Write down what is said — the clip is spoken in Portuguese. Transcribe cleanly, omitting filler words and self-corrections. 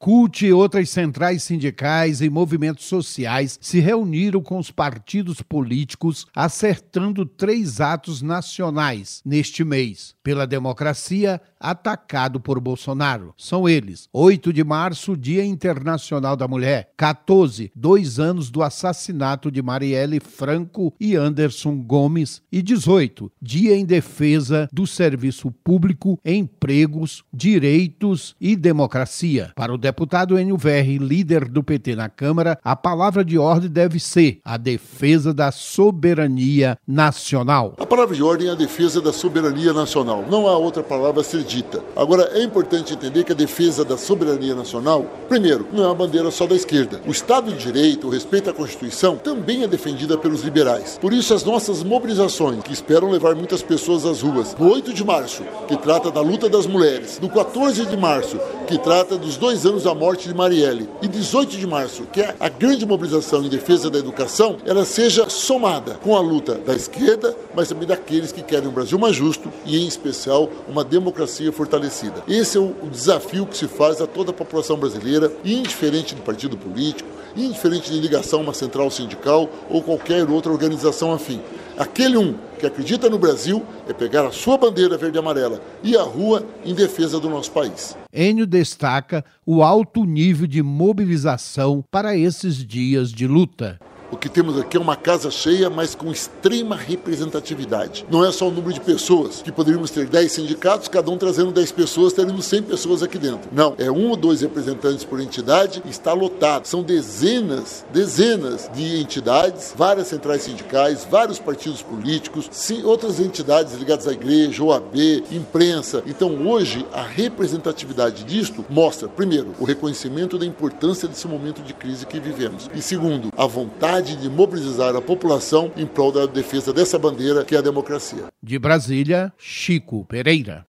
CUT e outras centrais sindicais e movimentos sociais se reuniram com os partidos políticos acertando 3 atos nacionais neste mês, pela democracia, atacado por Bolsonaro. São eles: 8 de março, Dia Internacional da Mulher; 14, 2 anos do assassinato de Marielle Franco e Anderson Gomes; e 18, Dia em Defesa do Serviço Público, Empregos, Direitos e Democracia. Para o deputado Enio Verri, líder do PT na Câmara, a palavra de ordem deve ser a defesa da soberania nacional. A palavra de ordem é a defesa da soberania nacional. Não há outra palavra a ser dita. Agora, é importante entender que a defesa da soberania nacional, primeiro, não é uma bandeira só da esquerda. O Estado de Direito, o respeito à Constituição, também é defendida pelos liberais. Por isso, as nossas mobilizações, que esperam levar muitas pessoas às ruas, do 8 de março, que trata da luta das mulheres, do 14 de março, que trata dos 2 anos da morte de Marielle, e 18 de março, que é a grande mobilização em defesa da educação, ela seja somada com a luta da esquerda, mas também daqueles que querem um Brasil mais justo e, em especial, uma democracia fortalecida. Esse é o desafio que se faz a toda a população brasileira, indiferente de partido político, indiferente de ligação a uma central sindical ou qualquer outra organização afim. Aquele que acredita no Brasil é pegar a sua bandeira verde e amarela e a rua em defesa do nosso país. Enio destaca o alto nível de mobilização para esses dias de luta. O que temos aqui é uma casa cheia, mas com extrema representatividade. Não é só o número de pessoas, que poderíamos ter 10 sindicatos, cada um trazendo 10 pessoas, teríamos 100 pessoas aqui dentro. Não, é 1 ou 2 representantes por entidade e está lotado. São dezenas de entidades, várias centrais sindicais, vários partidos políticos, sim, outras entidades ligadas à igreja, OAB, imprensa. Então hoje a representatividade disto mostra, primeiro, o reconhecimento da importância desse momento de crise que vivemos. E segundo, a vontade de mobilizar a população em prol da defesa dessa bandeira que é a democracia. De Brasília, Chico Pereira.